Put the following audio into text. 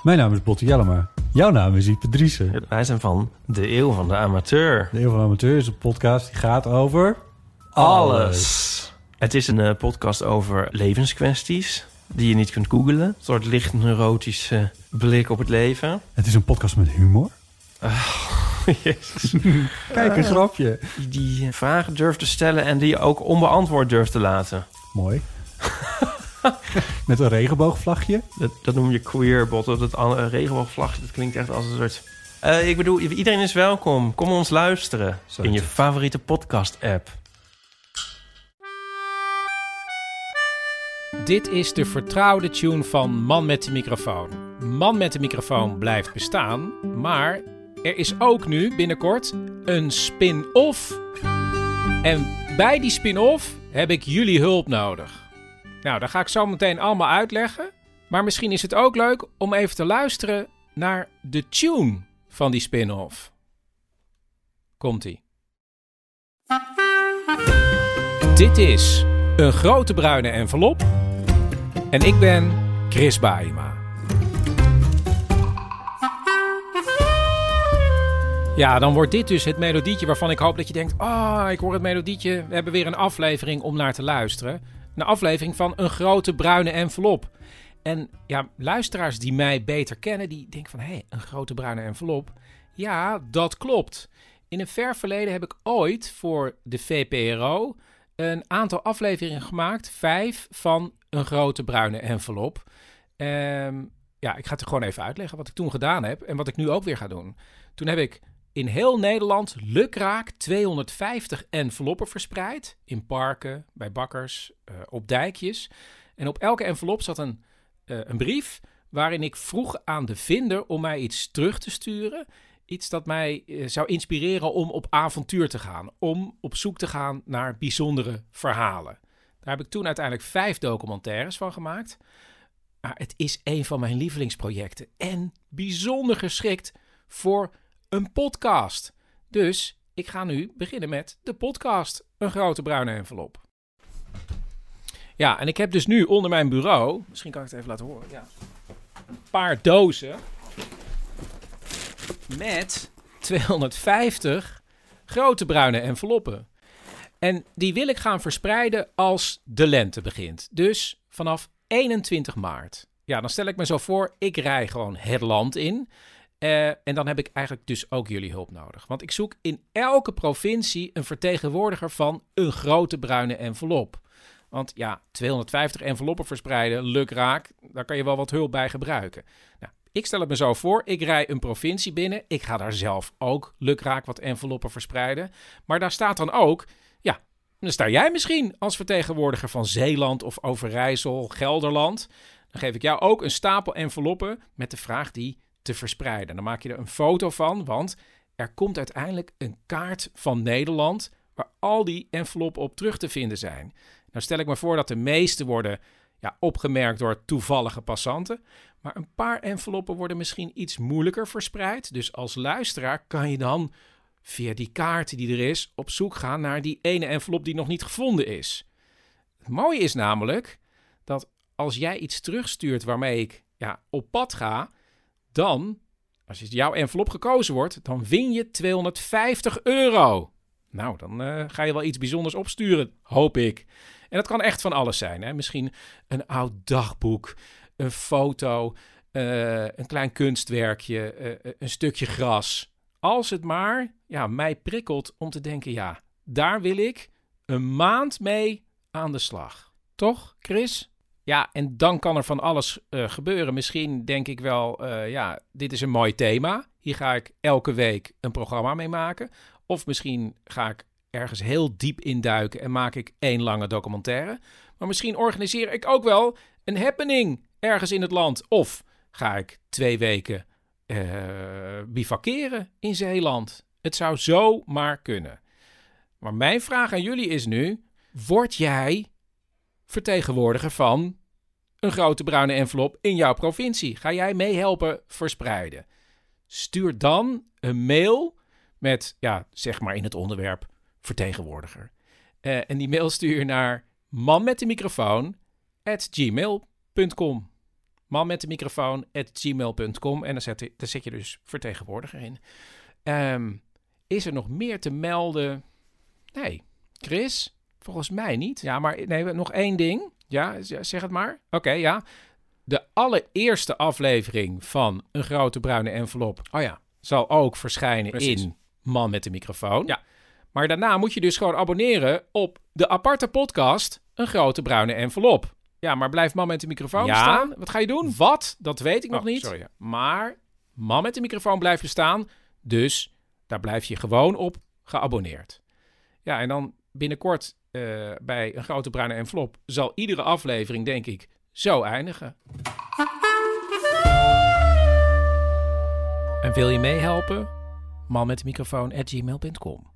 Mijn naam is Botte Jellema. Jouw naam is Ipe Driessen. Wij zijn van De Eeuw van de Amateur. De Eeuw van de Amateur is een podcast die gaat over... alles. Het is een podcast over levenskwesties die je niet kunt googlen. Een soort licht neurotische blik op het leven. Het is een podcast met humor. Jezus. Kijk, een grapje. Die vragen durft te stellen en die je ook onbeantwoord durft te laten. Mooi. Met een regenboogvlagje. Dat noem je queer, Botte. Dat regenboogvlagje, dat klinkt echt als een soort... ik bedoel, iedereen is welkom. Kom ons luisteren in je favoriete podcast-app. Dit is de vertrouwde tune van Man met de microfoon. Man met de microfoon blijft bestaan, maar er is ook nu binnenkort een spin-off. En bij die spin-off heb ik jullie hulp nodig. Nou, dat ga ik zo meteen allemaal uitleggen. Maar misschien is het ook leuk om even te luisteren naar de tune van die spin-off. Komt-ie. Dit is een grote bruine envelop. En ik ben Chris Baaema. Ja, dan wordt dit dus het melodietje waarvan ik hoop dat je denkt... ik hoor het melodietje, we hebben weer een aflevering om naar te luisteren. Een aflevering van een grote bruine envelop. En ja, luisteraars die mij beter kennen, die denken van... een grote bruine envelop. Ja, dat klopt. In een ver verleden heb ik ooit voor de VPRO... een aantal afleveringen gemaakt, 5 van een grote bruine envelop. Ik ga het er gewoon even uitleggen wat ik toen gedaan heb en wat ik nu ook weer ga doen. Toen heb ik in heel Nederland lukraak 250 enveloppen verspreid. In parken, bij bakkers, op dijkjes. En op elke envelop zat een brief waarin ik vroeg aan de vinder om mij iets terug te sturen... Iets dat mij zou inspireren om op avontuur te gaan. Om op zoek te gaan naar bijzondere verhalen. Daar heb ik toen uiteindelijk 5 documentaires van gemaakt. Maar het is een van mijn lievelingsprojecten. En bijzonder geschikt voor een podcast. Dus ik ga nu beginnen met de podcast. Een grote bruine envelop. Ja, en ik heb dus nu onder mijn bureau... Misschien kan ik het even laten horen. Ja, een paar dozen... met 250 grote bruine enveloppen. En die wil ik gaan verspreiden als de lente begint. Dus vanaf 21 maart. Ja, dan stel ik me zo voor, ik rij gewoon het land in. En dan heb ik eigenlijk dus ook jullie hulp nodig. Want ik zoek in elke provincie een vertegenwoordiger van een grote bruine envelop. Want ja, 250 enveloppen verspreiden, lukraak, daar kan je wel wat hulp bij gebruiken. Nou, ik stel het me zo voor, ik rij een provincie binnen. Ik ga daar zelf ook lukraak wat enveloppen verspreiden. Maar daar staat dan ook, dan sta jij misschien als vertegenwoordiger van Zeeland of Overijssel, Gelderland. Dan geef ik jou ook een stapel enveloppen met de vraag die te verspreiden. Dan maak je er een foto van, want er komt uiteindelijk een kaart van Nederland waar al die enveloppen op terug te vinden zijn. Nou stel ik me voor dat de meeste worden opgemerkt door toevallige passanten. Maar een paar enveloppen worden misschien iets moeilijker verspreid. Dus als luisteraar kan je dan via die kaart die er is op zoek gaan naar die ene envelop die nog niet gevonden is. Het mooie is namelijk dat als jij iets terugstuurt waarmee ik op pad ga, dan, als jouw envelop gekozen wordt, dan win je €250. Nou, dan ga je wel iets bijzonders opsturen, hoop ik. En dat kan echt van alles zijn. Hè? Misschien een oud dagboek, een foto, een klein kunstwerkje, een stukje gras. Als het maar mij prikkelt om te denken, daar wil ik een maand mee aan de slag. Toch, Chris? Ja, en dan kan er van alles gebeuren. Misschien denk ik wel, dit is een mooi thema. Hier ga ik elke week een programma mee maken. Of misschien ga ik ergens heel diep induiken en maak ik 1 lange documentaire. Maar misschien organiseer ik ook wel een happening ergens in het land. Of ga ik 2 weken bivakeren in Zeeland. Het zou zomaar kunnen. Maar mijn vraag aan jullie is nu, word jij vertegenwoordiger van een grote bruine envelop in jouw provincie? Ga jij meehelpen verspreiden? Stuur dan een mail met, zeg maar in het onderwerp vertegenwoordiger. En die mail stuur je naar manmetdemicrofoon@gmail.com. manmetdemicrofoon@gmail.com. En dan zet je dus vertegenwoordiger in. Is er nog meer te melden? Nee. Chris? Volgens mij niet. Ja, maar nee, nog één ding. Ja, zeg het maar. Oké, ja. De allereerste aflevering van Een Grote Bruine Envelop... zal ook verschijnen in Man met de Microfoon. Ja. Maar daarna moet je dus gewoon abonneren op de aparte podcast Een Grote Bruine Envelop. Ja, maar blijft Man met de Microfoon bestaan? Wat ga je doen? Wat? Dat weet ik nog niet. Sorry. Maar Man met de Microfoon blijft bestaan. Dus daar blijf je gewoon op geabonneerd. Ja, en dan binnenkort bij Een Grote Bruine Envelop zal iedere aflevering, denk ik, zo eindigen. En wil je meehelpen? manmetdemicrofoon@gmail.com